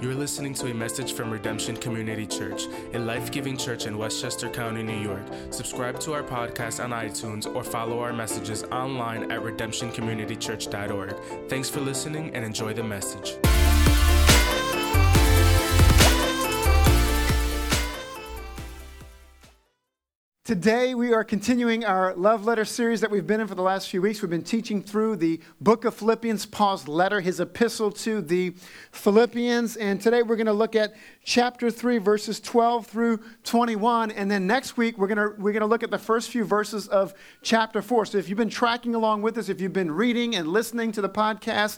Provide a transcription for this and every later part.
You're listening to a message from Redemption Community Church, a life-giving church in Westchester County, New York. Subscribe to our podcast on iTunes or follow our messages online at redemptioncommunitychurch.org. Thanks for listening and enjoy the message. Today, we are continuing our love letter series that we've been in for the last few weeks. We've been teaching through the book of Philippians, Paul's letter, his epistle to the Philippians. And today, we're going to look at chapter 3, verses 12 through 21. And then next week, we're going to look at the first few verses of chapter 4. So if you've been tracking along with us, if you've been reading and listening to the podcast,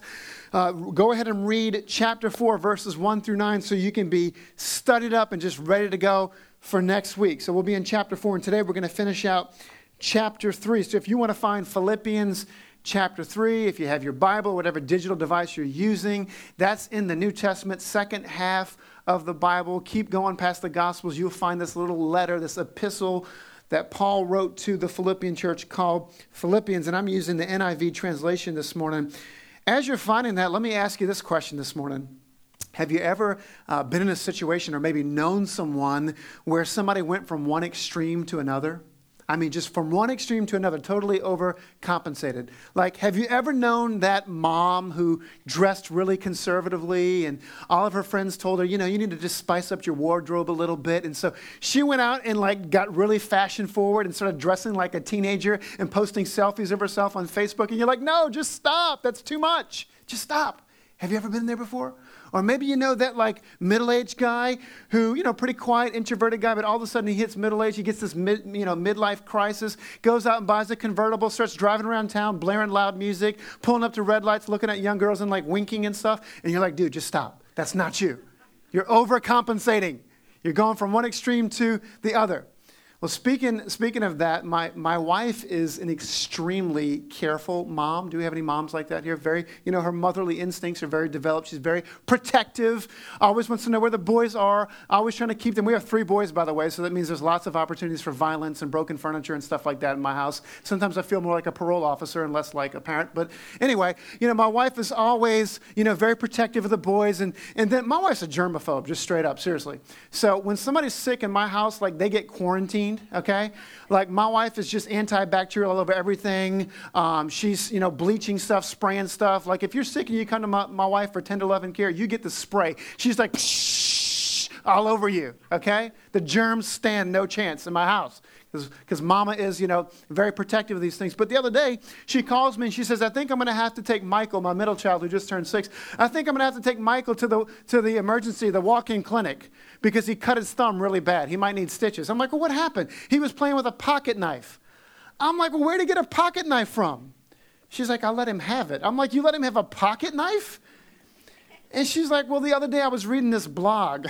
go ahead and read chapter 4, verses 1 through 9, so you can be studied up and just ready to go for next week. So we'll be in chapter 4, and today we're going to finish out chapter 3. So if you want to find Philippians chapter 3, if you have your Bible, whatever digital device you're using, that's in the New Testament, second half of the Bible. Keep going past the Gospels. You'll find this little letter, this epistle that Paul wrote to the Philippian church called Philippians, and I'm using the NIV translation this morning. As you're finding that, let me ask you this question this morning. Have you ever been in a situation or maybe known someone where somebody went from one extreme to another? I mean, just from one extreme to another, totally overcompensated. Like, have you ever known that mom who dressed really conservatively and all of her friends told her, you need to just spice up your wardrobe a little bit. And so she went out and got really fashion forward and started dressing like a teenager and posting selfies of herself on Facebook. And you're like, no, just stop. That's too much. Just stop. Have you ever been there before? Or maybe you know that middle-aged guy who, pretty quiet, introverted guy, but all of a sudden he hits middle age, he gets this midlife crisis, goes out and buys a convertible, starts driving around town, blaring loud music, pulling up to red lights, looking at young girls and winking and stuff. And you're like, dude, just stop. That's not you. You're overcompensating. You're going from one extreme to the other. Well, speaking of that, my wife is an extremely careful mom. Do we have any moms like that here? Very, her motherly instincts are very developed. She's very protective. Always wants to know where the boys are. Always trying to keep them. We have 3 boys, by the way, so that means there's lots of opportunities for violence and broken furniture and stuff like that in my house. Sometimes I feel more like a parole officer and less like a parent. But anyway, my wife is always, very protective of the boys. And then my wife's a germaphobe, just straight up, seriously. So when somebody's sick in my house, they get quarantined. Okay? My wife is just antibacterial all over everything. She's, bleaching stuff, spraying stuff. If you're sick and you come to my wife for tender love and care, you get the spray. She's like, shh, all over you. Okay? The germs stand no chance in my house. Because mama is, very protective of these things. But the other day, she calls me and she says, I think I'm going to have to take Michael, my middle child who just turned 6. I think I'm going to have to take Michael to the emergency, the walk-in clinic, because he cut his thumb really bad. He might need stitches. I'm like, well, what happened? He was playing with a pocket knife. I'm like, well, where'd he get a pocket knife from? She's like, I let him have it. I'm like, you let him have a pocket knife? And she's like, well, the other day I was reading this blog.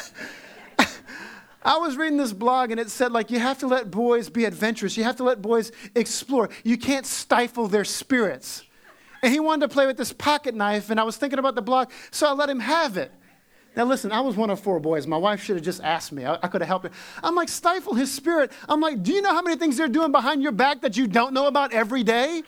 I was reading this blog and it said you have to let boys be adventurous. You have to let boys explore. You can't stifle their spirits. And he wanted to play with this pocket knife and I was thinking about the blog, so I let him have it. Now listen, I was one of 4 boys. My wife should have just asked me. I could have helped her. I'm like, stifle his spirit. I'm like, do you know how many things they're doing behind your back that you don't know about every day?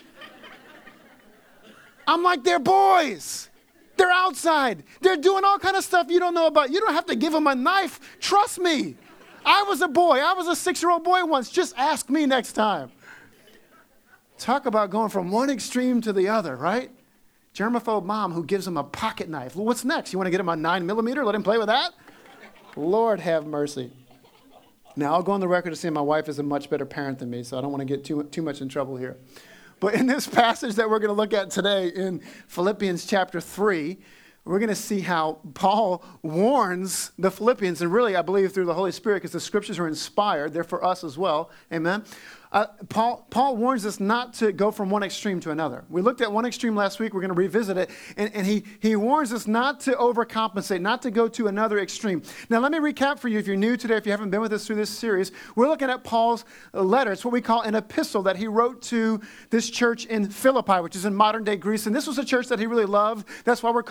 I'm like, they're boys. They're outside. They're doing all kind of stuff you don't know about. You don't have to give them a knife. Trust me. I was a boy. I was a 6-year-old boy once. Just ask me next time. Talk about going from one extreme to the other, right? Germaphobe mom who gives him a pocket knife. Well, what's next? You want to get him a 9mm? Let him play with that? Lord have mercy. Now, I'll go on the record to say my wife is a much better parent than me, so I don't want to get too much in trouble here. But in this passage that we're going to look at today in Philippians chapter 3, we're going to see how Paul warns the Philippians, and really, I believe through the Holy Spirit, because the scriptures are inspired. They're for us as well. Amen. Paul warns us not to go from one extreme to another. We looked at one extreme last week. We're going to revisit it. And he warns us not to overcompensate, not to go to another extreme. Now, let me recap for you if you're new today, if you haven't been with us through this series. We're looking at Paul's letter. It's what we call an epistle that he wrote to this church in Philippi, which is in modern-day Greece. And this was a church that he really loved. That's why we're calling this series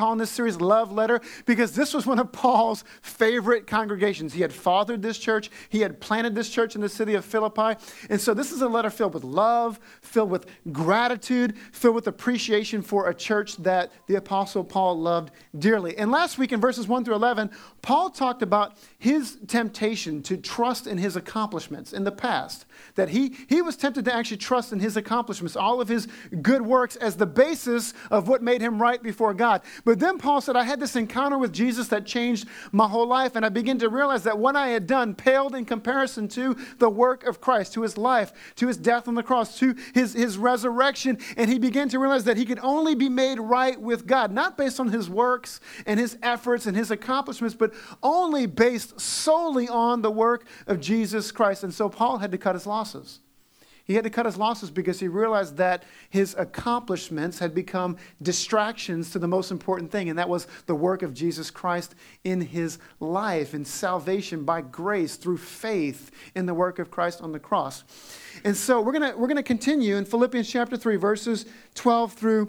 series, Love Letter, because this was one of Paul's favorite congregations. He had fathered this church. He had planted this church in the city of Philippi. And so this is a letter filled with love, filled with gratitude, filled with appreciation for a church that the Apostle Paul loved dearly. And last week in verses 1 through 11, Paul talked about his temptation to trust in his accomplishments in the past, that he was tempted to actually trust in his accomplishments, all of his good works as the basis of what made him right before God. But then Paul said, I had this encounter with Jesus that changed my whole life, and I began to realize that what I had done paled in comparison to the work of Christ, to his life, to his death on the cross, to his resurrection, and he began to realize that he could only be made right with God, not based on his works and his efforts and his accomplishments, but only based solely on the work of Jesus Christ. And so Paul had to cut his losses. He had to cut his losses because he realized that his accomplishments had become distractions to the most important thing, and that was the work of Jesus Christ in his life, and salvation by grace through faith in the work of Christ on the cross. And so we're gonna continue in Philippians chapter 3, verses 12 through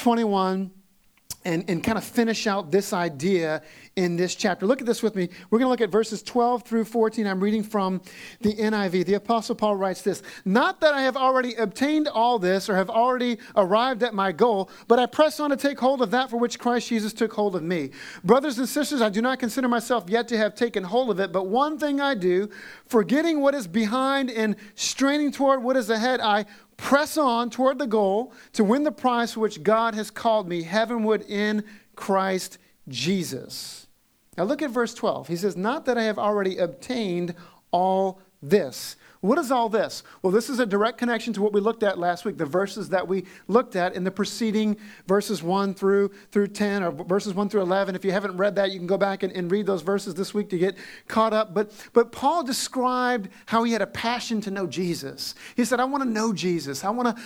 21. And kind of finish out this idea in this chapter. Look at this with me. We're going to look at verses 12 through 14. I'm reading from the NIV. The Apostle Paul writes this, "Not that I have already obtained all this or have already arrived at my goal, but I press on to take hold of that for which Christ Jesus took hold of me. Brothers and sisters, I do not consider myself yet to have taken hold of it, but one thing I do, forgetting what is behind and straining toward what is ahead, I press on toward the goal to win the prize for which God has called me heavenward in Christ Jesus." Now look at verse 12. He says, "Not that I have already obtained all this." What is all this? Well, this is a direct connection to what we looked at last week, the verses that we looked at in the preceding verses 1 through 10, or verses 1 through 11. If you haven't read that, you can go back and read those verses this week to get caught up. But Paul described how he had a passion to know Jesus. He said, I want to know Jesus. I want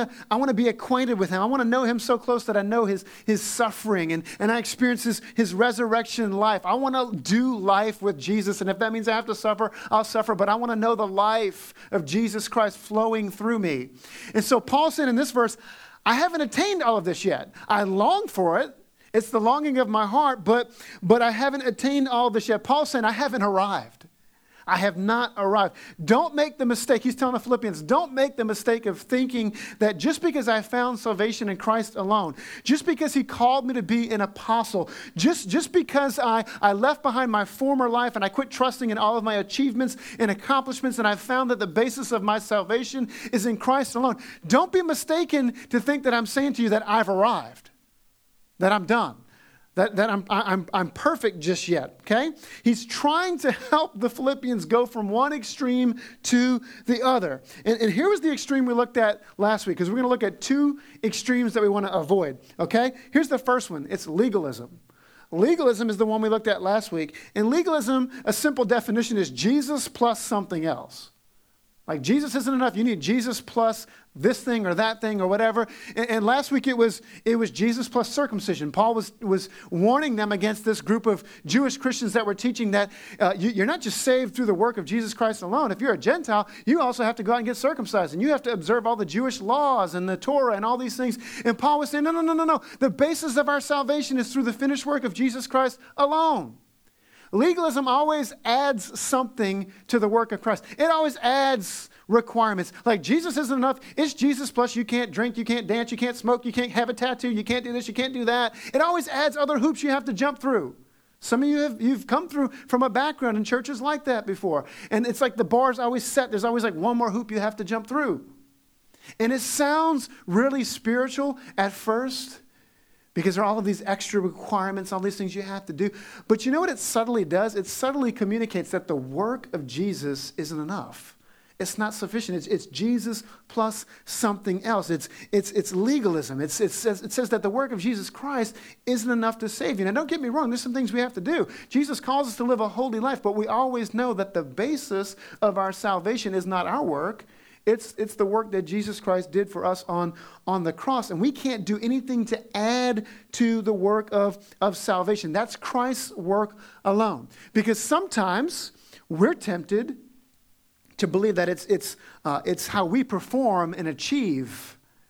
to be acquainted with him. I want to know him so close that I know his suffering and I experience his resurrection life. I want to do life with Jesus. And if that means I have to suffer, I'll suffer. But I want to know the life of Jesus Christ flowing through me. And so Paul said in this verse, I haven't attained all of this yet. I long for it. It's the longing of my heart, but I haven't attained all of this yet. Paul's saying, I haven't arrived. I have not arrived. Don't make the mistake. He's telling the Philippians, don't make the mistake of thinking that just because I found salvation in Christ alone, just because he called me to be an apostle, just because I left behind my former life and I quit trusting in all of my achievements and accomplishments and I found that the basis of my salvation is in Christ alone. Don't be mistaken to think that I'm saying to you that I've arrived, that I'm done. That I'm perfect just yet, okay? He's trying to help the Philippians go from one extreme to the other. And here was the extreme we looked at last week, because we're going to look at two extremes that we want to avoid, okay? Here's the first one. It's legalism. Legalism is the one we looked at last week. And legalism, a simple definition is Jesus plus something else. Like Jesus isn't enough. You need Jesus plus this thing or that thing or whatever. And last week it was Jesus plus circumcision. Paul was warning them against this group of Jewish Christians that were teaching that you're not just saved through the work of Jesus Christ alone. If you're a Gentile, you also have to go out and get circumcised. And you have to observe all the Jewish laws and the Torah and all these things. And Paul was saying, no. The basis of our salvation is through the finished work of Jesus Christ alone. Legalism always adds something to the work of Christ. It always adds requirements. Like Jesus isn't enough. It's Jesus plus you can't drink, you can't dance, you can't smoke, you can't have a tattoo, you can't do this, you can't do that. It always adds other hoops you have to jump through. Some of you you've come through from a background in churches like that before. And it's like the bar's always set. There's always like one more hoop you have to jump through. And it sounds really spiritual at first, because there are all of these extra requirements, all these things you have to do. But you know what it subtly does? It subtly communicates that the work of Jesus isn't enough. It's not sufficient. It's Jesus plus something else. It's legalism. It says that the work of Jesus Christ isn't enough to save you. Now, don't get me wrong. There's some things we have to do. Jesus calls us to live a holy life, but we always know that the basis of our salvation is not our work. It's the work that Jesus Christ did for us on the cross. And we can't do anything to add to the work of salvation. That's Christ's work alone. Because sometimes we're tempted to believe that it's how we perform and achieve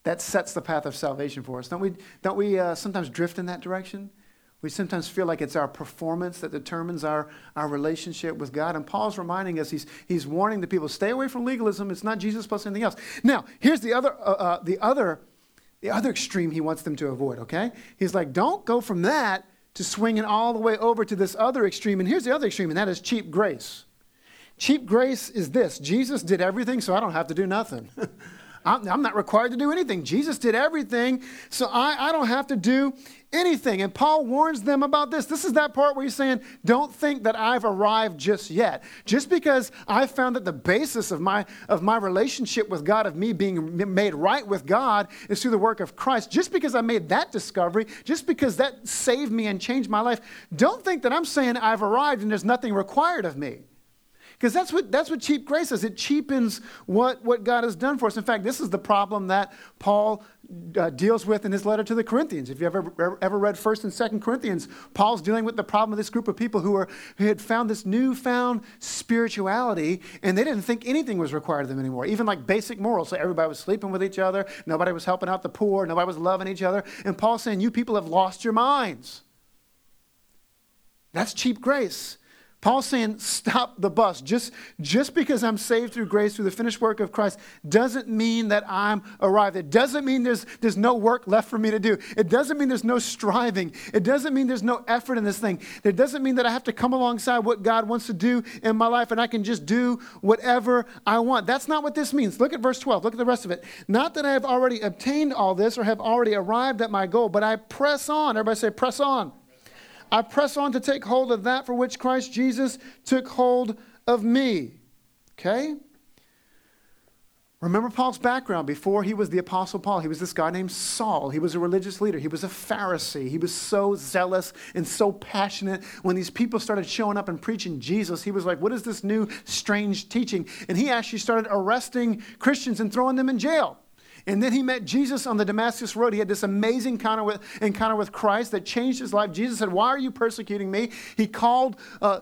that sets the path of salvation for us. Don't we sometimes drift in that direction? We sometimes feel like it's our performance that determines our relationship with God. And Paul's reminding us, he's warning the people, stay away from legalism. It's not Jesus plus anything else. Now, here's the other extreme he wants them to avoid, okay? He's like, don't go from that to swinging all the way over to this other extreme. And here's the other extreme, and that is cheap grace. Cheap grace is this. Jesus did everything, so I don't have to do nothing. I'm not required to do anything. Jesus did everything, so I don't have to do anything. And Paul warns them about this. This is that part where he's saying, don't think that I've arrived just yet. Just because I found that the basis of my relationship with God, of me being made right with God, is through the work of Christ, just because I made that discovery, just because that saved me and changed my life, don't think that I'm saying I've arrived and there's nothing required of me. Because that's what cheap grace is. It cheapens what God has done for us. In fact, this is the problem that Paul deals with in his letter to the Corinthians. If you've ever read 1st and 2nd Corinthians, Paul's dealing with the problem of this group of people who had found this newfound spirituality, and they didn't think anything was required of them anymore, even like basic morals. So everybody was sleeping with each other, nobody was helping out the poor, nobody was loving each other. And Paul's saying, you people have lost your minds. That's cheap grace. Paul's saying, stop the bus. Just because I'm saved through grace, through the finished work of Christ, doesn't mean that I'm arrived. It doesn't mean there's no work left for me to do. It doesn't mean there's no striving. It doesn't mean there's no effort in this thing. It doesn't mean that I have to come alongside what God wants to do in my life and I can just do whatever I want. That's not what this means. Look at verse 12. Look at the rest of it. Not that I have already obtained all this or have already arrived at my goal, but I press on. Everybody say, press on. I press on to take hold of that for which Christ Jesus took hold of me. Okay? Remember Paul's background. Before he was the Apostle Paul, he was this guy named Saul. He was a religious leader. He was a Pharisee. He was so zealous and so passionate. When these people started showing up and preaching Jesus, he was like, what is this new strange teaching? And he actually started arresting Christians and throwing them in jail. And then he met Jesus on the Damascus Road. He had this amazing encounter with Christ that changed his life. Jesus said, why are you persecuting me? He called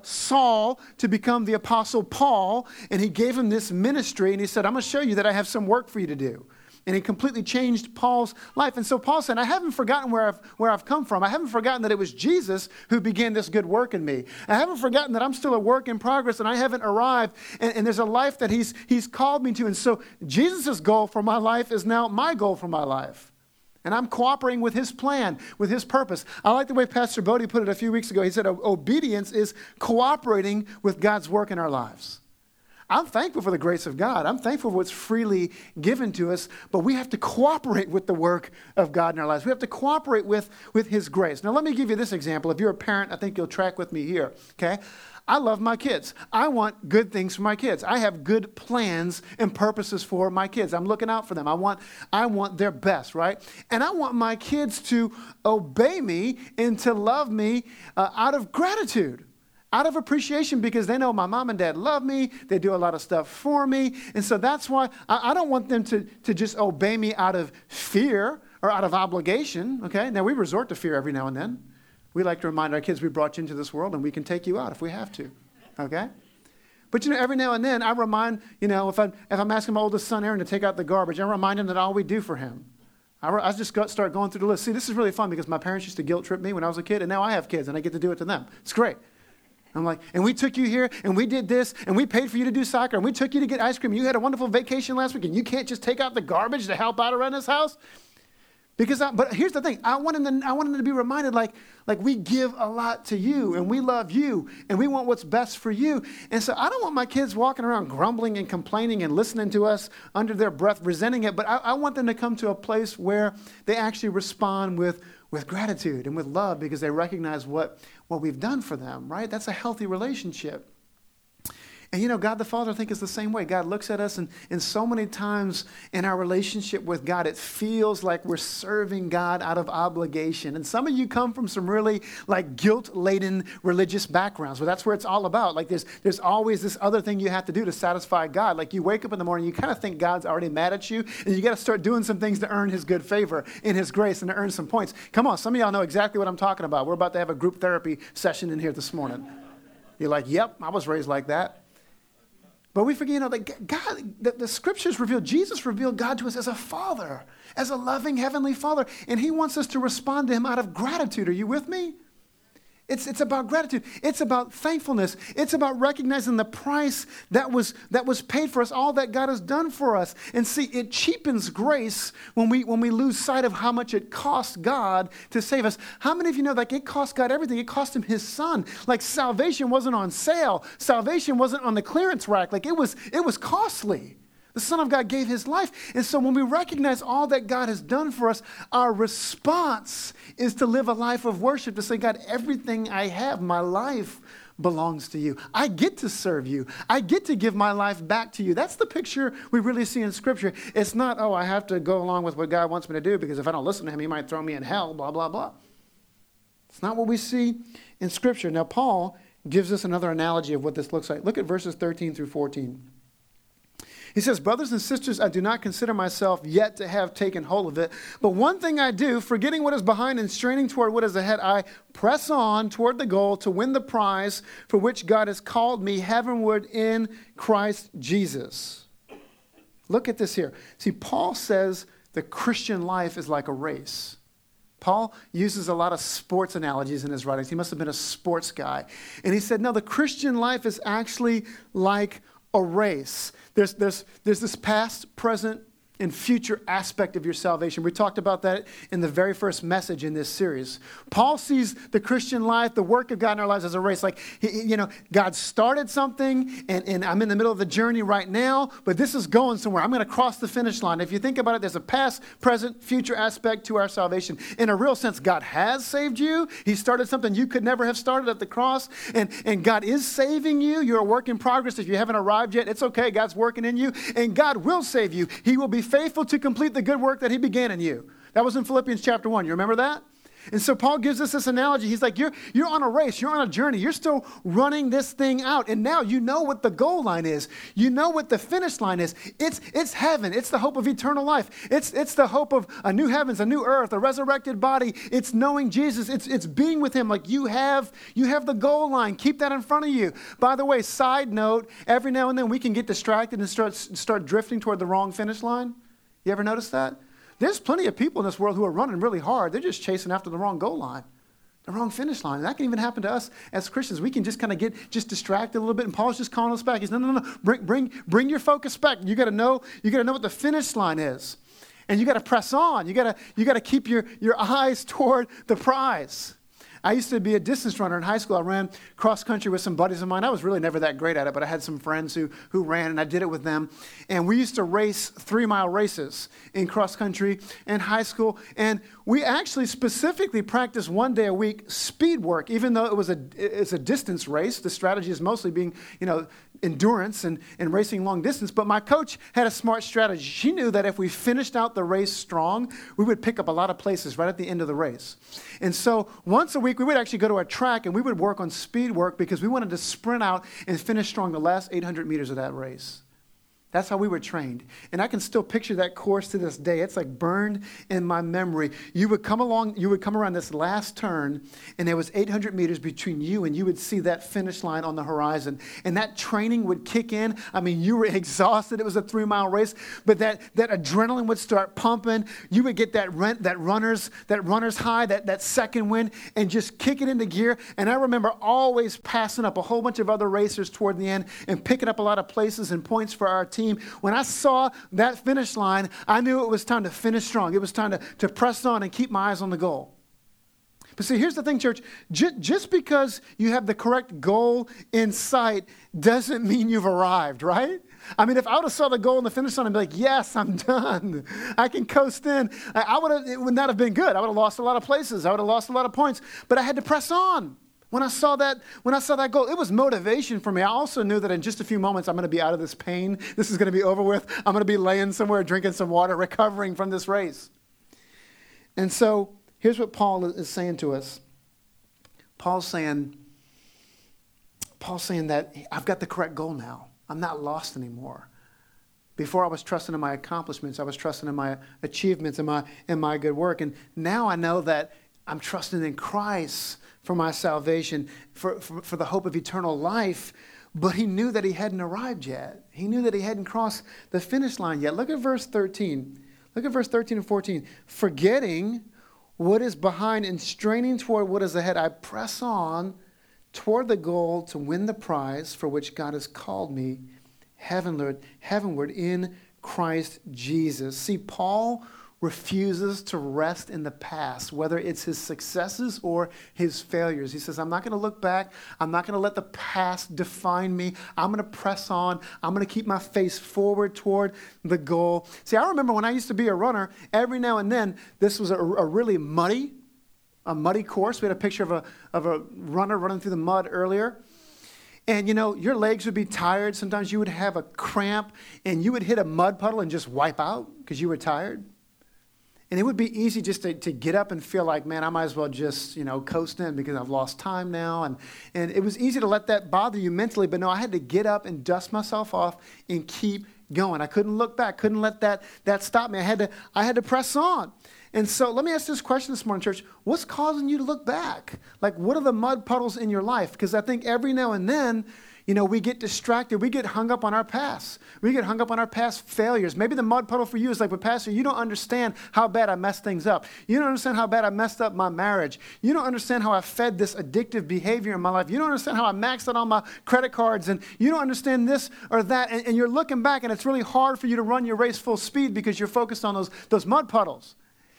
Saul to become the Apostle Paul, and he gave him this ministry. And he said, I'm going to show you that I have some work for you to do. And he completely changed Paul's life. And so Paul said, I haven't forgotten where I've come from. I haven't forgotten that it was Jesus who began this good work in me. I haven't forgotten that I'm still a work in progress and I haven't arrived. And there's a life that he's called me to. And so Jesus' goal for my life is now my goal for my life. And I'm cooperating with his plan, with his purpose. I like the way Pastor Bodie put it a few weeks ago. He said, obedience is cooperating with God's work in our lives. I'm thankful for the grace of God. I'm thankful for what's freely given to us, but we have to cooperate with the work of God in our lives. We have to cooperate with his grace. Now, let me give you this example. If you're a parent, I think you'll track with me here, okay? I love my kids. I want good things for my kids. I have good plans and purposes for my kids. I'm looking out for them. I want their best, right? And I want my kids to obey me and to love me out of gratitude. Out of appreciation, because they know my mom and dad love me. They do a lot of stuff for me. And so that's why I don't want them to just obey me out of fear or out of obligation. Okay? Now, we resort to fear every now and then. We like to remind our kids we brought you into this world and we can take you out if we have to. Okay? But, every now and then I remind, if I'm asking my oldest son, Aaron, to take out the garbage, I remind him that all we do for him. I just start going through the list. See, this is really fun because my parents used to guilt trip me when I was a kid, and now I have kids and I get to do it to them. It's great. I'm like, and we took you here, and we did this, and we paid for you to do soccer, and we took you to get ice cream. You had a wonderful vacation last week, and you can't just take out the garbage to help out around this house? But here's the thing. I want them to be reminded, like we give a lot to you, and we love you, and we want what's best for you. And so I don't want my kids walking around grumbling and complaining and listening to us under their breath, resenting it, but I want them to come to a place where they actually respond with gratitude and with love because they recognize what we've done for them, right? That's a healthy relationship. And God the Father, I think, is the same way. God looks at us, and so many times in our relationship with God, it feels like we're serving God out of obligation. And some of you come from some really guilt-laden religious backgrounds, where that's where it's all about. Like there's always this other thing you have to do to satisfy God. Like you wake up in the morning, you kind of think God's already mad at you, and you got to start doing some things to earn his good favor in his grace and to earn some points. Come on, some of y'all know exactly what I'm talking about. We're about to have a group therapy session in here this morning. You're like, yep, I was raised like that. But we forget, that God, the scriptures reveal, Jesus revealed God to us as a father, as a loving heavenly father. And he wants us to respond to him out of gratitude. Are you with me? It's about gratitude. It's about thankfulness. It's about recognizing the price that was paid for us, all that God has done for us. And see, it cheapens grace when we lose sight of how much it cost God to save us. How many of you know it cost God everything? It cost him his son. Like salvation wasn't on sale. Salvation wasn't on the clearance rack. Like it was costly. The Son of God gave his life. And so when we recognize all that God has done for us, our response is to live a life of worship, to say, God, everything I have, my life belongs to you. I get to serve you. I get to give my life back to you. That's the picture we really see in Scripture. It's not, I have to go along with what God wants me to do because if I don't listen to him, he might throw me in hell, blah, blah, blah. It's not what we see in Scripture. Now, Paul gives us another analogy of what this looks like. Look at verses 13 through 14. He says, brothers and sisters, I do not consider myself yet to have taken hold of it. But one thing I do, forgetting what is behind and straining toward what is ahead, I press on toward the goal to win the prize for which God has called me heavenward in Christ Jesus. Look at this here. See, Paul says the Christian life is like a race. Paul uses a lot of sports analogies in his writings. He must have been a sports guy. And he said, no, the Christian life is actually like a race. There's this past, present, and future aspect of your salvation. We talked about that in the very first message in this series. Paul sees the Christian life, the work of God in our lives as a race. Like, God started something, and I'm in the middle of the journey right now, but this is going somewhere. I'm going to cross the finish line. If you think about it, there's a past, present, future aspect to our salvation. In a real sense, God has saved you. He started something you could never have started at the cross, and God is saving you. You're a work in progress. If you haven't arrived yet, it's okay. God's working in you, and God will save you. He will be faithful to complete the good work that he began in you. That was in Philippians chapter 1. You remember that? And so Paul gives us this analogy. He's like, you're on a race. You're on a journey. You're still running this thing out. And now you know what the goal line is. You know what the finish line is. It's heaven. It's the hope of eternal life. It's the hope of a new heavens, a new earth, a resurrected body. It's knowing Jesus. It's being with him. Like you have the goal line. Keep that in front of you. By the way, side note, every now and then we can get distracted and start drifting toward the wrong finish line. You ever notice that? There's plenty of people in this world who are running really hard. They're just chasing after the wrong goal line, the wrong finish line. And that can even happen to us as Christians. We can just kind of get distracted a little bit. And Paul's just calling us back. He's no. Bring your focus back. You got to know what the finish line is, and you got to press on. You got to keep your eyes toward the prize. I used to be a distance runner in high school. I ran cross country with some buddies of mine. I was really never that great at it, but I had some friends who ran, and I did it with them. And we used to race 3-mile races in cross country in high school. And we actually specifically practiced one day a week speed work, even though it's a distance race. The strategy is mostly being, endurance and racing long distance. But my coach had a smart strategy. She knew that if we finished out the race strong, we would pick up a lot of places right at the end of the race. And so once a week, we would actually go to a track and we would work on speed work because we wanted to sprint out and finish strong the last 800 meters of that race. That's how we were trained. And I can still picture that course to this day. It's like burned in my memory. You would come around this last turn, and there was 800 meters between you, and you would see that finish line on the horizon. And that training would kick in. I mean, you were exhausted. It was a 3-mile race, but that adrenaline would start pumping. You would get that runner's high, that second wind, and just kick it into gear. And I remember always passing up a whole bunch of other racers toward the end and picking up a lot of places and points for our team. When I saw that finish line, I knew it was time to finish strong. It was time to press on and keep my eyes on the goal. But see, here's the thing, church. Just because you have the correct goal in sight doesn't mean you've arrived, right? I mean, if I would have saw the goal in the finish line and be like, yes, I'm done. I can coast in. It would not have been good. I would have lost a lot of places. I would have lost a lot of points. But I had to press on. When I saw that goal, it was motivation for me. I also knew that in just a few moments, I'm going to be out of this pain. This is going to be over with. I'm going to be laying somewhere, drinking some water, recovering from this race. And so here's what Paul is saying to us. Paul's saying that I've got the correct goal now. I'm not lost anymore. Before I was trusting in my accomplishments. I was trusting in my achievements and my good work. And now I know that I'm trusting in Christ for my salvation, for the hope of eternal life. but he knew that he hadn't arrived yet. He knew that he hadn't crossed the finish line yet. Look at verse 13. Look at verse 13 and 14. Forgetting what is behind and straining toward what is ahead, I press on toward the goal to win the prize for which God has called me heavenward in Christ Jesus. See, Paul refuses to rest in the past, whether it's his successes or his failures. He says, I'm not going to look back. I'm not going to let the past define me. I'm going to press on. I'm going to keep my face forward toward the goal. See, I remember when I used to be a runner, every now and then, this was a really muddy course. We had a picture of a runner running through the mud earlier. And, your legs would be tired. Sometimes you would have a cramp, and you would hit a mud puddle and just wipe out because you were tired. And it would be easy just to get up and feel like, man, I might as well just, coast in because I've lost time now. And it was easy to let that bother you mentally. But no, I had to get up and dust myself off and keep going. I couldn't look back, couldn't let that stop me. I had to press on. And so let me ask this question this morning, church. What's causing you to look back? Like, what are the mud puddles in your life? Because I think every now and then, we get distracted. We get hung up on our past. We get hung up on our past failures. Maybe the mud puddle for you is like, but Pastor, you don't understand how bad I messed things up. You don't understand how bad I messed up my marriage. You don't understand how I fed this addictive behavior in my life. You don't understand how I maxed out on my credit cards. And you don't understand this or that. And you're looking back, and it's really hard for you to run your race full speed because you're focused on those mud puddles.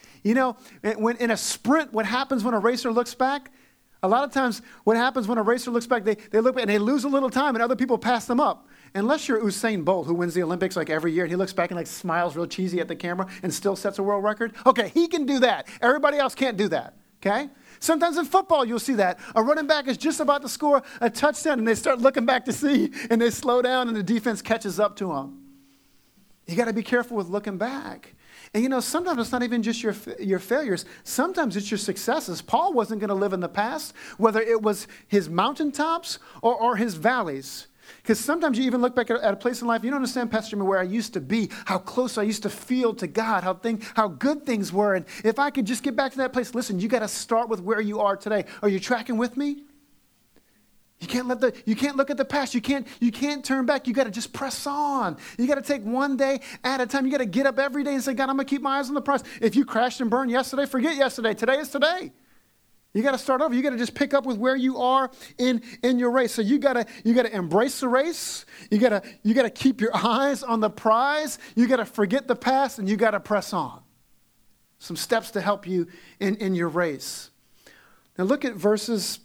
When in a sprint, what happens when a racer looks back? A lot of times what happens when a racer looks back, they look back and they lose a little time and other people pass them up. Unless you're Usain Bolt, who wins the Olympics like every year, and he looks back and smiles real cheesy at the camera and still sets a world record. Okay, he can do that. Everybody else can't do that, okay? Sometimes in football you'll see that. A running back is just about to score a touchdown and they start looking back to see and they slow down and the defense catches up to them. You got to be careful with looking back. And sometimes it's not even just your failures. Sometimes it's your successes. Paul wasn't going to live in the past, whether it was his mountaintops or his valleys. Because sometimes you even look back at a place in life, you don't understand, Pastor Jimmy, where I used to be, how close I used to feel to God, how good things were. And if I could just get back to that place, listen, you got to start with where you are today. Are you tracking with me? You can't look at the past. You can't turn back. You got to just press on. You got to take one day at a time. You got to get up every day and say, God, I'm going to keep my eyes on the prize. If you crashed and burned yesterday, forget yesterday. Today is today. You got to start over. You got to just pick up with where you are in your race. So you got to embrace the race. You got to keep your eyes on the prize. You got to forget the past and you got to press on. Some steps to help you in your race. Now look at verses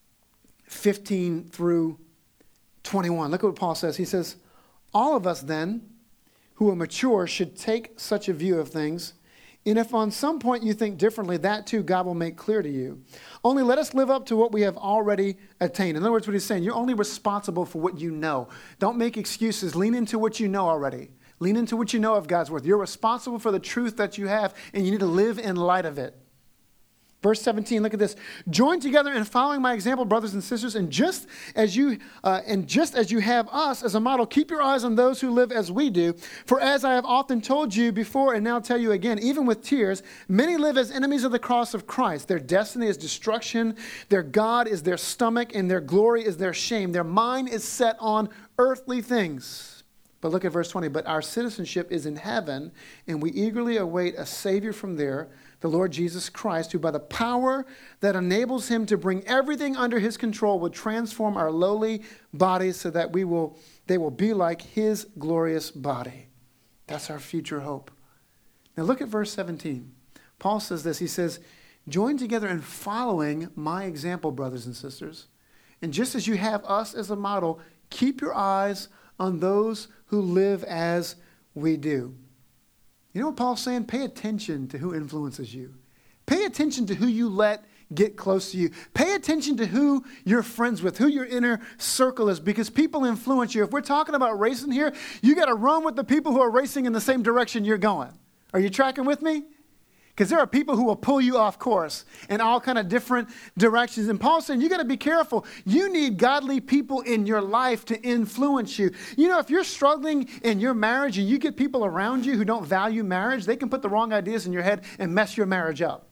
15 through 21. Look at what Paul says. He says, all of us then who are mature should take such a view of things. And if on some point you think differently, that too God will make clear to you. Only let us live up to what we have already attained. In other words, what he's saying, you're only responsible for what you know. Don't make excuses. Lean into what you know already. Lean into what you know of God's word. You're responsible for the truth that you have, and you need to live in light of it. Verse 17, look at this. Join together in following my example, brothers and sisters, and just as you have us as a model, keep your eyes on those who live as we do. For as I have often told you before and now tell you again, even with tears, many live as enemies of the cross of Christ. Their destiny is destruction. Their God is their stomach, and their glory is their shame. Their mind is set on earthly things. But look at verse 20. But our citizenship is in heaven, and we eagerly await a Savior from there, the Lord Jesus Christ, who by the power that enables him to bring everything under his control will transform our lowly bodies so that they will be like his glorious body. That's our future hope. Now look at verse 17. Paul says this. He says, join together in following my example, brothers and sisters. And just as you have us as a model, keep your eyes on those who live as we do. You know what Paul's saying? Pay attention to who influences you. Pay attention to who you let get close to you. Pay attention to who you're friends with, who your inner circle is, because people influence you. If we're talking about racing here, you got to run with the people who are racing in the same direction you're going. Are you tracking with me? Because there are people who will pull you off course in all kind of different directions. And Paul's saying, you got to be careful. You need godly people in your life to influence you. You know, if you're struggling in your marriage and you get people around you who don't value marriage, they can put the wrong ideas in your head and mess your marriage up.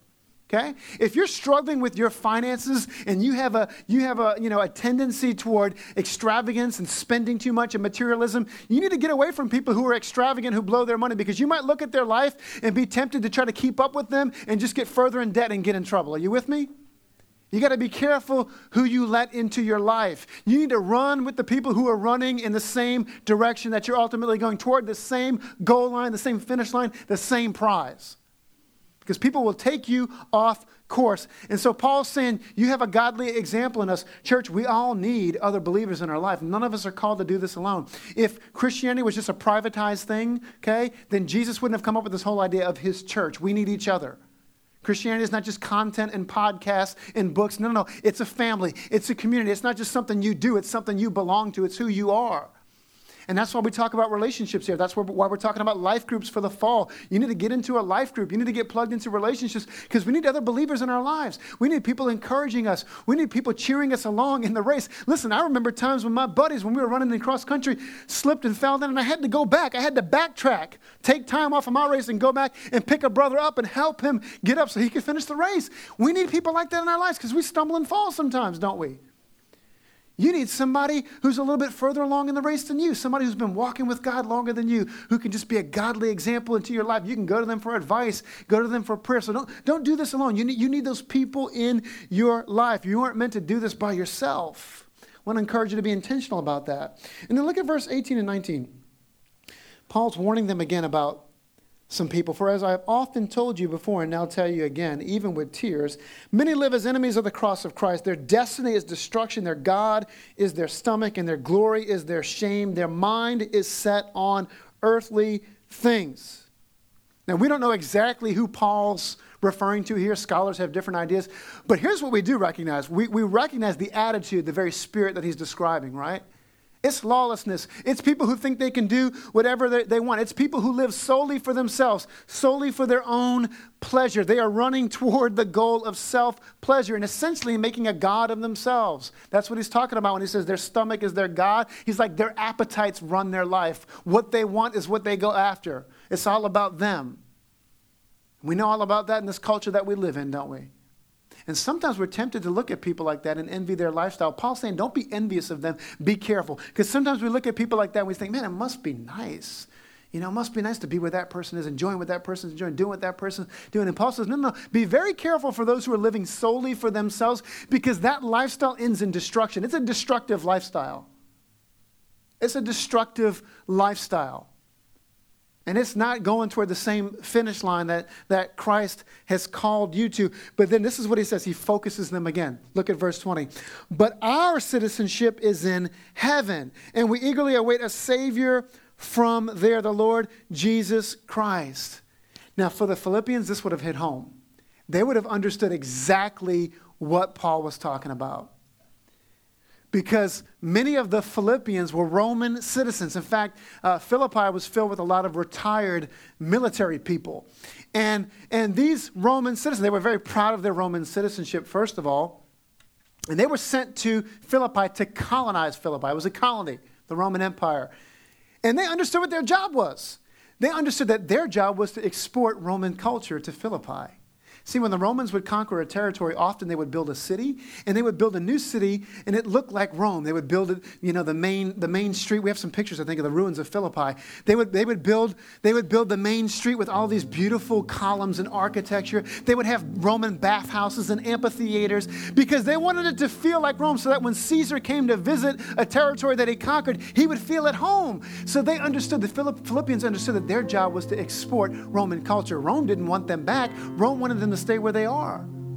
Okay? If you're struggling with your finances and you have a tendency toward extravagance and spending too much and materialism, you need to get away from people who are extravagant, who blow their money, because you might look at their life and be tempted to try to keep up with them and just get further in debt and get in trouble. Are you with me? You got to be careful who you let into your life. You need to run with the people who are running in the same direction that you're ultimately going toward, the same goal line, the same finish line, the same prize. Because people will take you off course. And so Paul's saying, you have a godly example in us. Church, we all need other believers in our life. None of us are called to do this alone. If Christianity was just a privatized thing, okay, then Jesus wouldn't have come up with this whole idea of his church. We need each other. Christianity is not just content and podcasts and books. No. It's a family. It's a community. It's not just something you do. It's something you belong to. It's who you are. And that's why we talk about relationships here. That's why we're talking about life groups for the fall. You need to get into a life group. You need to get plugged into relationships because we need other believers in our lives. We need people encouraging us. We need people cheering us along in the race. Listen, I remember times when my buddies, when we were running in cross country, slipped and fell down, and I had to go back. I had to backtrack, take time off of my race and go back and pick a brother up and help him get up so he could finish the race. We need people like that in our lives because we stumble and fall sometimes, don't we? You need somebody who's a little bit further along in the race than you, somebody who's been walking with God longer than you, who can just be a godly example into your life. You can go to them for advice, go to them for prayer. So don't do this alone. You need those people in your life. You aren't meant to do this by yourself. I want to encourage you to be intentional about that. And then look at verse 18 and 19. Paul's warning them again about some people. For as I have often told you before and now tell you again, even with tears, many live as enemies of the cross of Christ. Their destiny is destruction. Their God is their stomach, and their glory is their shame. Their mind is set on earthly things. Now, we don't know exactly who Paul's referring to here. Scholars have different ideas. But here's what we do recognize. We recognize the attitude, the very spirit that he's describing, right? It's lawlessness. It's people who think they can do whatever they want. It's people who live solely for themselves, solely for their own pleasure. They are running toward the goal of self-pleasure and essentially making a god of themselves. That's what he's talking about when he says their stomach is their god. He's like their appetites run their life. What they want is what they go after. It's all about them. We know all about that in this culture that we live in, don't we? And sometimes we're tempted to look at people like that and envy their lifestyle. Paul's saying, don't be envious of them. Be careful. Because sometimes we look at people like that and we think, man, it must be nice. You know, it must be nice to be where that person is, enjoying what that person is enjoying, doing what that person is doing. And Paul says, no. Be very careful for those who are living solely for themselves, because that lifestyle ends in destruction. It's a destructive lifestyle. It's a destructive lifestyle. And it's not going toward the same finish line that Christ has called you to. But then this is what he says. He focuses them again. Look at verse 20. But our citizenship is in heaven, and we eagerly await a Savior from there, the Lord Jesus Christ. Now, for the Philippians, this would have hit home. They would have understood exactly what Paul was talking about. Because many of the Philippians were Roman citizens. In fact, Philippi was filled with a lot of retired military people. And these Roman citizens, they were very proud of their Roman citizenship, first of all. And they were sent to Philippi to colonize Philippi. It was a colony, the Roman Empire. And they understood what their job was. They understood that their job was to export Roman culture to Philippi. See, when the Romans would conquer a territory, often they would build a city, and they would build a new city, and it looked like Rome. They would build it, the main street. We have some pictures, I think, of the ruins of Philippi. They would build the main street with all these beautiful columns and architecture. They would have Roman bathhouses and amphitheaters because they wanted it to feel like Rome, so that when Caesar came to visit a territory that he conquered, he would feel at home. So they understood, the Philippians understood that their job was to export Roman culture. Rome didn't want them back. Rome wanted them to stay where they are.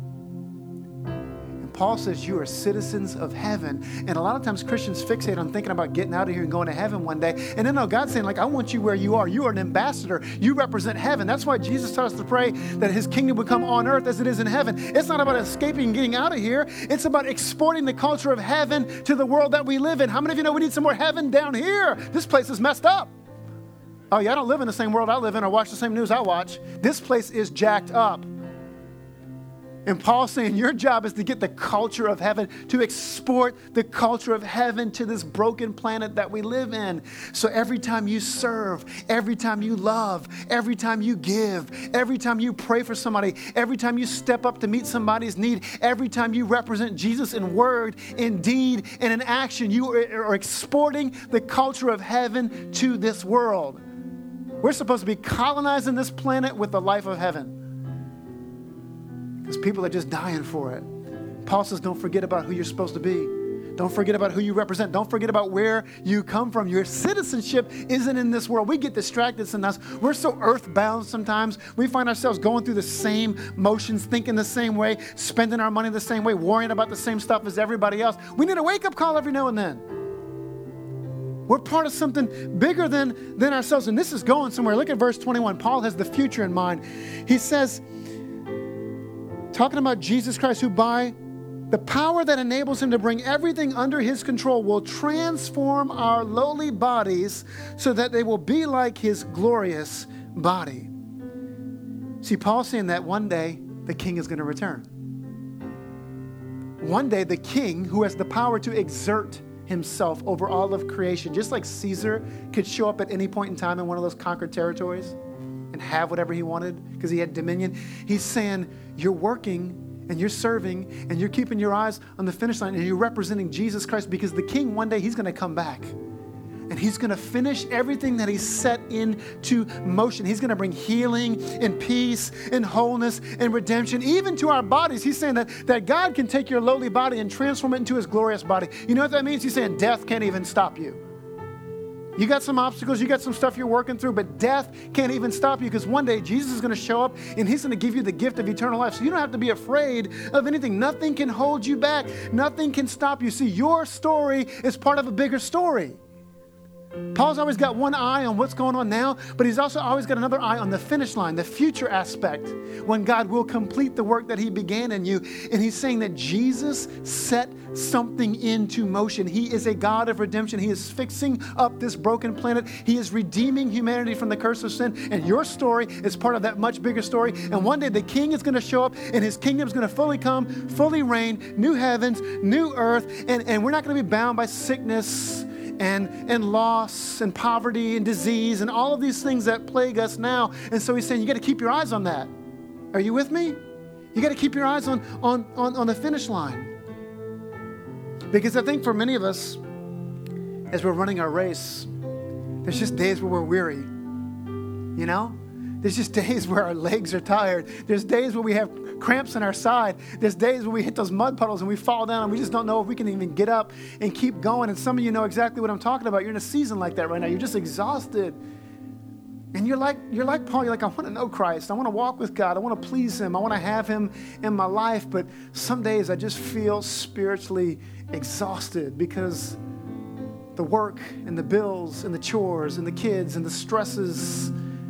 And Paul says you are citizens of heaven. And a lot of times Christians fixate on thinking about getting out of here and going to heaven one day. And then God's saying, I want you where you are. You are an ambassador. You represent heaven. That's why Jesus taught us to pray that his kingdom would come on earth as it is in heaven. It's not about escaping and getting out of here. It's about exporting the culture of heaven to the world that we live in. How many of you know we need some more heaven down here? This place is messed up. Oh yeah, I don't live in the same world I live in or watch the same news I watch. This place is jacked up. And Paul's saying your job is to get the culture of heaven, to export the culture of heaven to this broken planet that we live in. So every time you serve, every time you love, every time you give, every time you pray for somebody, every time you step up to meet somebody's need, every time you represent Jesus in word, in deed, and in action, you are exporting the culture of heaven to this world. We're supposed to be colonizing this planet with the life of heaven. Because people are just dying for it. Paul says, don't forget about who you're supposed to be. Don't forget about who you represent. Don't forget about where you come from. Your citizenship isn't in this world. We get distracted sometimes. We're so earthbound sometimes. We find ourselves going through the same motions, thinking the same way, spending our money the same way, worrying about the same stuff as everybody else. We need a wake-up call every now and then. We're part of something bigger than ourselves. And this is going somewhere. Look at verse 21. Paul has the future in mind. He says, talking about Jesus Christ, who by the power that enables him to bring everything under his control will transform our lowly bodies so that they will be like his glorious body. See, Paul's saying that one day the king is going to return. One day the king, who has the power to exert himself over all of creation, just like Caesar could show up at any point in time in one of those conquered territories and have whatever he wanted because he had dominion. He's saying, you're working and you're serving and you're keeping your eyes on the finish line and you're representing Jesus Christ, because the king one day, he's going to come back and he's going to finish everything that he's set into motion. He's going to bring healing and peace and wholeness and redemption, even to our bodies. He's saying that God can take your lowly body and transform it into his glorious body. You know what that means? He's saying death can't even stop you. You got some obstacles, you got some stuff you're working through, but death can't even stop you, because one day Jesus is going to show up and he's going to give you the gift of eternal life. So you don't have to be afraid of anything. Nothing can hold you back. Nothing can stop you. See, your story is part of a bigger story. Paul's always got one eye on what's going on now, but he's also always got another eye on the finish line, the future aspect, when God will complete the work that he began in you. And he's saying that Jesus set something into motion. He is a God of redemption. He is fixing up this broken planet. He is redeeming humanity from the curse of sin. And your story is part of that much bigger story. And one day the king is going to show up and his kingdom is going to fully come, fully reign, new heavens, new earth. And we're not going to be bound by sickness and loss and poverty and disease and all of these things that plague us now. And so he's saying you got to keep your eyes on that. Are you with me? You got to keep your eyes on the finish line. Because I think for many of us, as we're running our race, there's just days where we're weary. You know? There's just days where our legs are tired. There's days where we have cramps in our side. There's days where we hit those mud puddles and we fall down and we just don't know if we can even get up and keep going. And some of you know exactly what I'm talking about. You're in a season like that right now. You're just exhausted. And you're like Paul, you're like, I want to know Christ. I want to walk with God. I want to please him. I want to have him in my life. But some days I just feel spiritually exhausted because the work and the bills and the chores and the kids and the stresses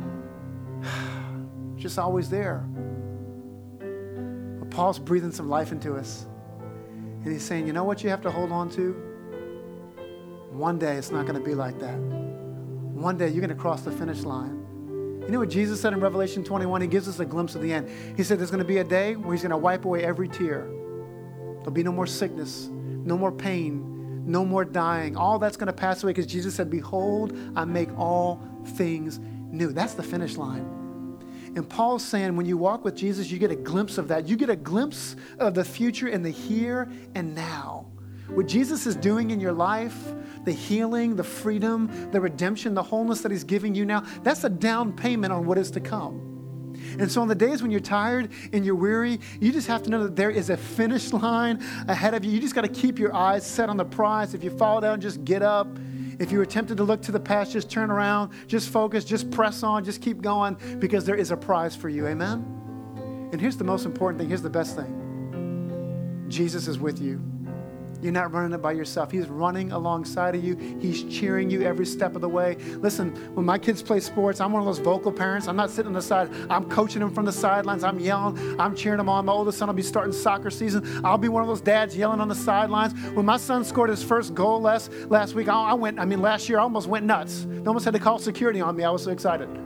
just always there. But Paul's breathing some life into us. And he's saying, you know what you have to hold on to? One day it's not going to be like that. One day you're going to cross the finish line. You know what Jesus said in Revelation 21? He gives us a glimpse of the end. He said there's going to be a day where he's going to wipe away every tear. There'll be no more sickness, no more pain, no more dying. All that's going to pass away, because Jesus said, behold, I make all things new. That's the finish line. And Paul's saying when you walk with Jesus, you get a glimpse of that. You get a glimpse of the future in the here and now. What Jesus is doing in your life, the healing, the freedom, the redemption, the wholeness that he's giving you now, that's a down payment on what is to come. And so on the days when you're tired and you're weary, you just have to know that there is a finish line ahead of you. You just got to keep your eyes set on the prize. If you fall down, just get up. If you were tempted to look to the past, just turn around, just focus, just press on, just keep going, because there is a prize for you. Amen? And here's the most important thing. Here's the best thing. Jesus is with you. You're not running it by yourself. He's running alongside of you. He's cheering you every step of the way. Listen, when my kids play sports, I'm one of those vocal parents. I'm not sitting on the side. I'm coaching them from the sidelines. I'm yelling. I'm cheering them on. My oldest son will be starting soccer season. I'll be one of those dads yelling on the sidelines. When my son scored his first goal last week, last year, I almost went nuts. They almost had to call security on me. I was so excited.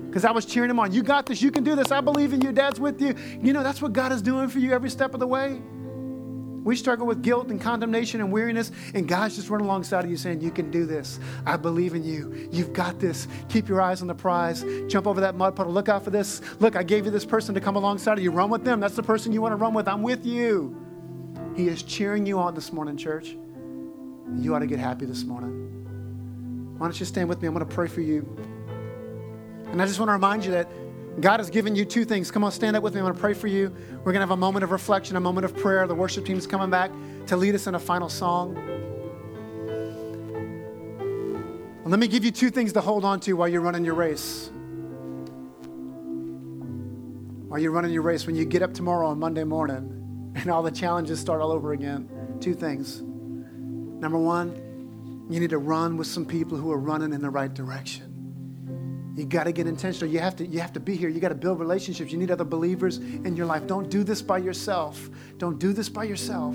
because I was cheering him on. You got this. You can do this. I believe in you. Dad's with you. You know, that's what God is doing for you every step of the way. We struggle with guilt and condemnation and weariness, and God's just running alongside of you saying, you can do this. I believe in you. You've got this. Keep your eyes on the prize. Jump over that mud puddle. Look out for this. Look, I gave you this person to come alongside of you. Run with them. That's the person you want to run with. I'm with you. He is cheering you on this morning, church. You ought to get happy this morning. Why don't you stand with me? I'm going to pray for you. And I just want to remind you that God has given you two things. Come on, stand up with me. I'm going to pray for you. We're going to have a moment of reflection, a moment of prayer. The worship team is coming back to lead us in a final song. Let me give you two things to hold on to while you're running your race. While you're running your race, when you get up tomorrow on Monday morning and all the challenges start all over again, two things. Number one, you need to run with some people who are running in the right direction. You got to get intentional. You have to be here. You got to build relationships. You need other believers in your life. Don't do this by yourself. Don't do this by yourself.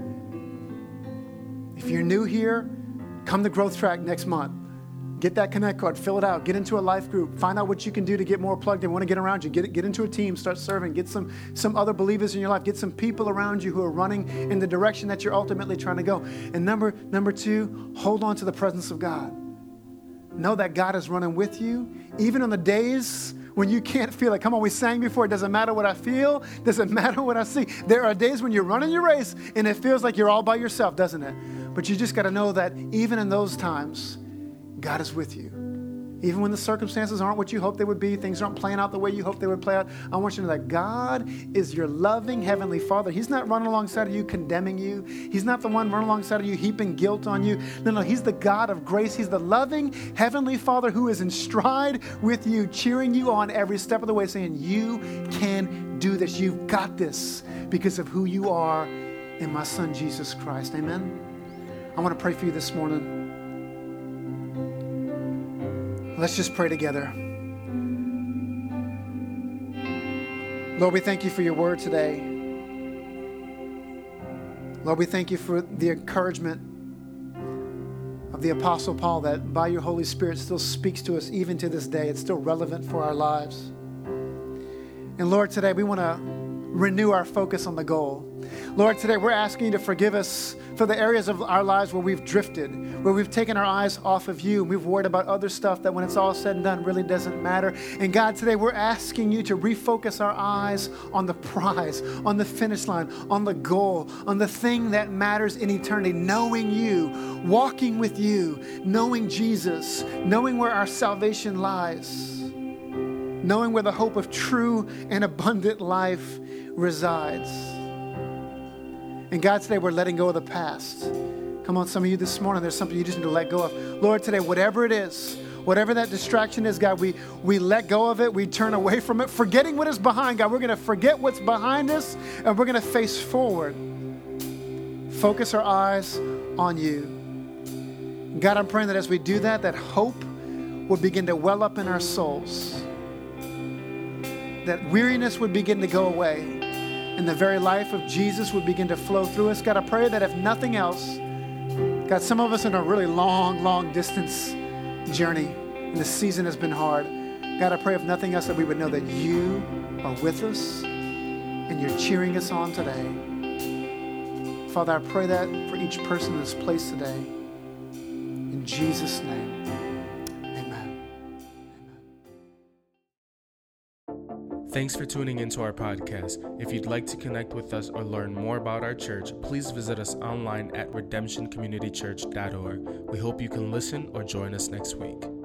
If you're new here, come to Growth Track next month. Get that Connect card, fill it out, get into a life group, find out what you can do to get more plugged in. Want to get around you, get into a team, start serving, get some other believers in your life, get some people around you who are running in the direction that you're ultimately trying to go. And number two, hold on to the presence of God. Know that God is running with you, even on the days when you can't feel it. Come on, we sang before, it doesn't matter what I feel, doesn't matter what I see. There are days when you're running your race and it feels like you're all by yourself, doesn't it? But you just got to know that even in those times, God is with you. Even when the circumstances aren't what you hoped they would be, things aren't playing out the way you hoped they would play out, I want you to know that God is your loving Heavenly Father. He's not running alongside of you condemning you. He's not the one running alongside of you heaping guilt on you. No, He's the God of grace. He's the loving Heavenly Father who is in stride with you, cheering you on every step of the way, saying, you can do this. You've got this because of who you are in my Son, Jesus Christ. Amen? I want to pray for you this morning. Let's just pray together. Lord, we thank you for your word today. Lord, we thank you for the encouragement of the Apostle Paul that by your Holy Spirit still speaks to us even to this day. It's still relevant for our lives. And Lord, today we want to renew our focus on the goal. Lord, today we're asking you to forgive us for the areas of our lives where we've drifted, where we've taken our eyes off of you, and we've worried about other stuff that when it's all said and done really doesn't matter. And God, today we're asking you to refocus our eyes on the prize, on the finish line, on the goal, on the thing that matters in eternity, knowing you, walking with you, knowing Jesus, knowing where our salvation lies, knowing where the hope of true and abundant life resides. And God, today we're letting go of the past. Come on, some of you this morning, there's something you just need to let go of. Lord, today, whatever it is, whatever that distraction is, God, we let go of it. We turn away from it, forgetting what is behind, God. We're going to forget what's behind us, and we're going to face forward. Focus our eyes on you. God, I'm praying that as we do that, that hope will begin to well up in our souls. That weariness would begin to go away. And the very life of Jesus would begin to flow through us. God, I pray that if nothing else, God, some of us in a really long distance journey, and the season has been hard. God, I pray if nothing else that we would know that you are with us and you're cheering us on today. Father, I pray that for each person in this place today. In Jesus' name. Thanks for tuning into our podcast. If you'd like to connect with us or learn more about our church, please visit us online at redemptioncommunitychurch.org. We hope you can listen or join us next week.